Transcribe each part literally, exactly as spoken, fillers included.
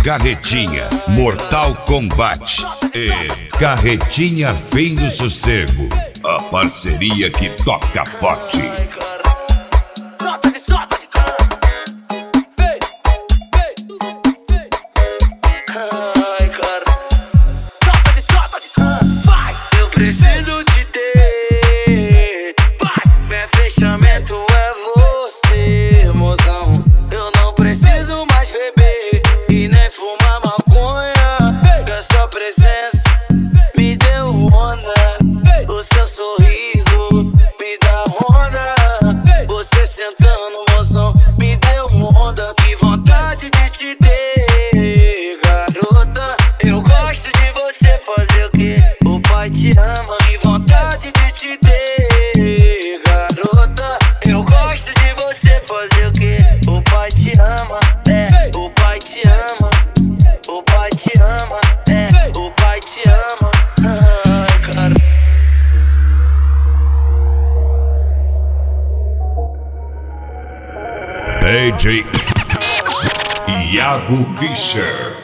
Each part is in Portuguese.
Carretinha Mortal Kombat e Carretinha Fim do Sossego, a parceria que toca pote. Eu preciso te ter, meu fechamento é você, mozão. Eu não preciso mais beber e nem fumar maconha, que a sua presença me deu onda. O seu sorriso me dá onda, você sentando, mozão, me deu onda. Que vontade de te ter, garota. Eu gosto de você fazer o que o pai te ama. Que vontade de te ter, garota. Eu gosto de você fazer o que o pai te ama. É, o pai te ama. O pai te ama. É, o pai te ama. Ai, cara. D J Iago Fischer.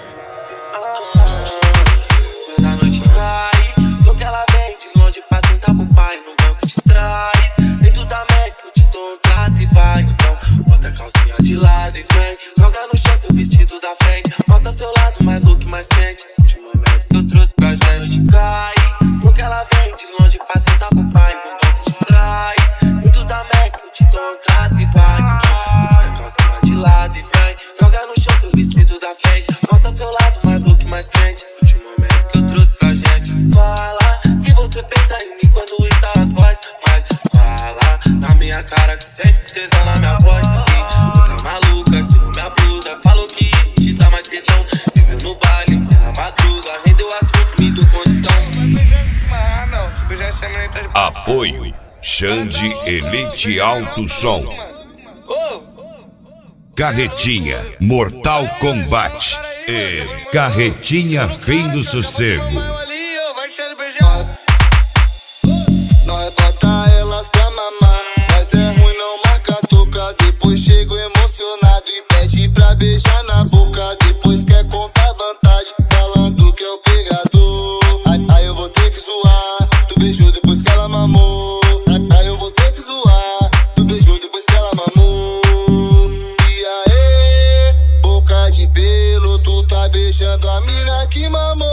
Quando a noite cai, do que ela vem de longe pra sentar pro pai no banco de trás. Dentro da Mac eu te dou um trato e vai. Então bota a calcinha de lado e vem. Joga no chão seu vestido da frente. Mostra seu lado mais look, mais quente. Último momento que eu trouxe pra gente. Cai, do que ela vem de longe pra sentar pro pai no banco de trás. Dentro da Mac eu te dou um trato e vai. Bota a calcinha de lado e vem. Joga no chão seu vestido da frente. Mostra seu lado mais look, mais quente. Último momento que eu trouxe pra gente. Fala que você pensa em mim quando está as voz. Mas fala na minha cara que sente tesão na minha voz. E tu tá maluca, tirou minha blusa. Falou que isso te dá mais tesão. Viveu no baile, pela madruga. Rendeu assunto, me deu condição. Apoio Xande Elite Alto Som. Carretinha Mortal Kombat e Carretinha Fim do Sossego. Nós bota elas pra mamar, mas é ruim não marca toca. Depois chego emocionado e pede pra beijar na boca. Depois quer contar vantagem, falando que é o pegador. Aí, aí eu vou ter que zoar do beijo depois que ela mamou. Aí, aí eu vou ter que zoar do beijo depois que ela mamou. E aí, boca de pelo, tu tá beijando a mina que mamou.